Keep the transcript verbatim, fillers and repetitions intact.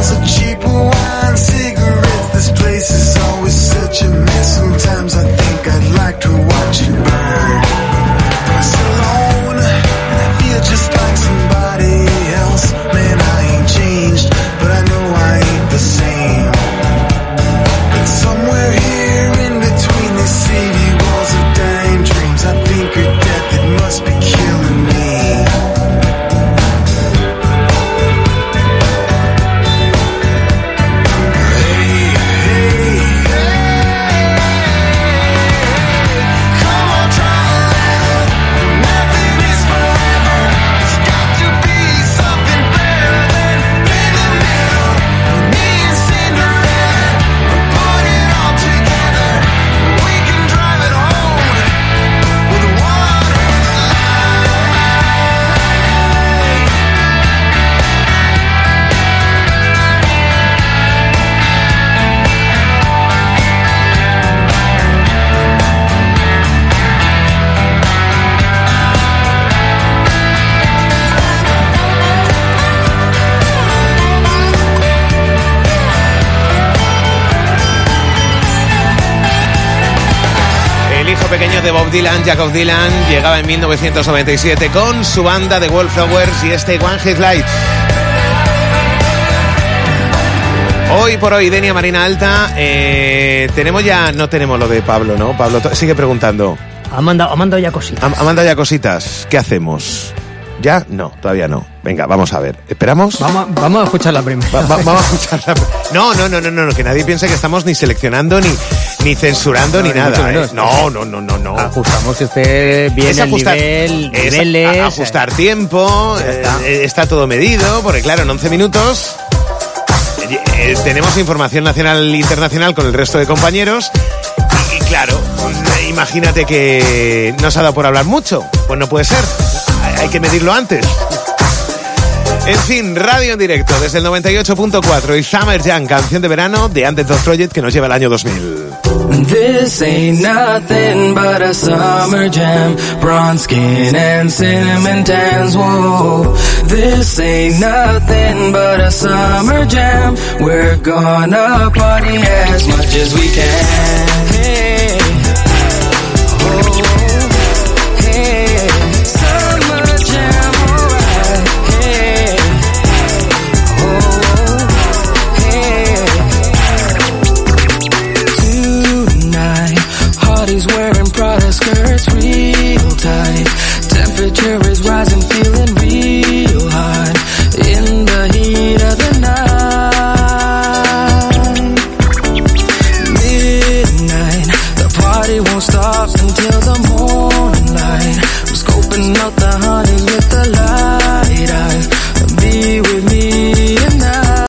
Pequeño de Bob Dylan, Jakob Dylan, llegaba en mil novecientos noventa y siete con su banda The Wallflowers y este One Hit Light. Hoy por hoy, Denia Marina Alta, eh, tenemos ya, no tenemos lo de Pablo, ¿no? Pablo sigue preguntando. Ha mandado, ha mandado ya cositas. Ha, ha mandado ya cositas. ¿Qué hacemos? ¿Ya? No, todavía no. Venga, vamos a ver. ¿Esperamos? Vamos, vamos a escuchar la primera. Va, va, vamos a escuchar la No, no, no, no, no, no, que nadie piense que estamos ni seleccionando, ni, ni censurando, no, ni nada. ¿eh? No, no, no, no, no. Ajustamos que esté bien es el ajustar, nivel, es niveles... A, ajustar tiempo, está. Eh, está todo medido, porque claro, en once minutos eh, eh, tenemos información nacional e internacional con el resto de compañeros y, y claro, pues, imagínate que no se ha dado por hablar mucho. Pues no puede ser. Hay que medirlo antes. En fin, radio en directo desde el noventa y ocho punto cuatro y Summer Jam, canción de verano de Underdog Project que nos lleva al año dos mil. This ain't nothing but a summer jam, bronze skin and cinnamon tans, whoa. This ain't nothing but a summer jam, we're gonna party as much as we can. Hey.